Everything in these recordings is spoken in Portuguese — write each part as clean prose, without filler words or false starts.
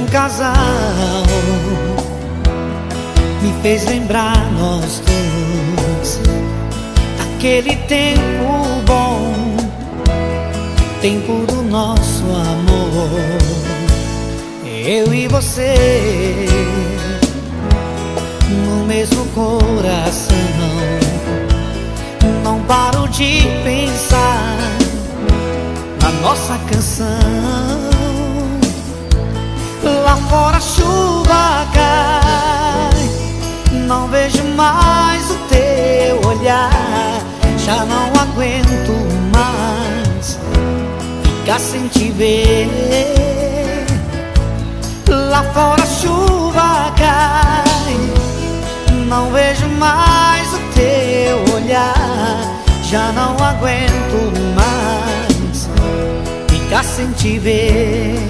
casal me fez lembrar nós dois, aquele tempo bom, tempo do nosso amor. Eu e você no mesmo coração. Não paro de pensar na nossa canção. Lá fora a chuva cai, não vejo mais o teu olhar. Já não aguento mais ficar sem te ver. Lá fora a chuva cai, não vejo mais o teu olhar. Já não aguento mais ficar sem te ver.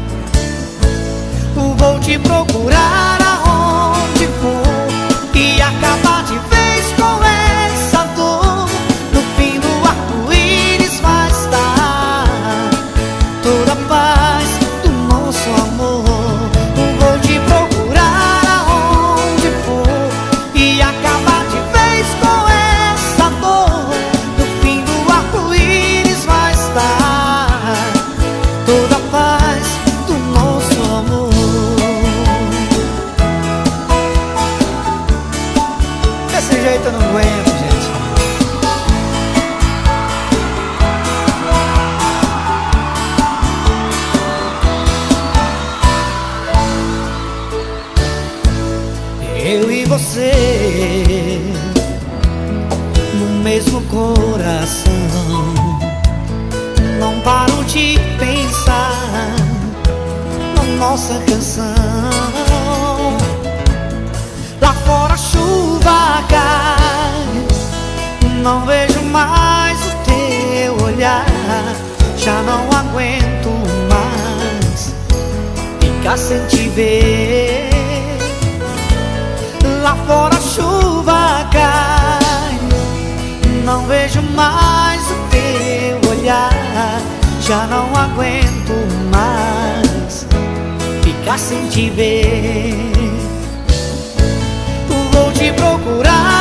Vou te procurar aonde for e acabar de vez com essa dor. No fim do arco-íris vai estar toda a paz do nosso amor. Vou te procurar aonde for e acabar de vez com essa dor. No fim do arco-íris vai estar toda a paz do nosso amor. Desse jeito eu não aguento, gente. Eu e você no mesmo coração. Não paro de pensar na nossa canção. Lá fora a chuva cai, não vejo mais o teu olhar. Já não aguento mais ficar sem te ver. Lá fora a chuva cai, não vejo mais o teu olhar. Já não aguento mais ficar sem te ver. Vou te procurar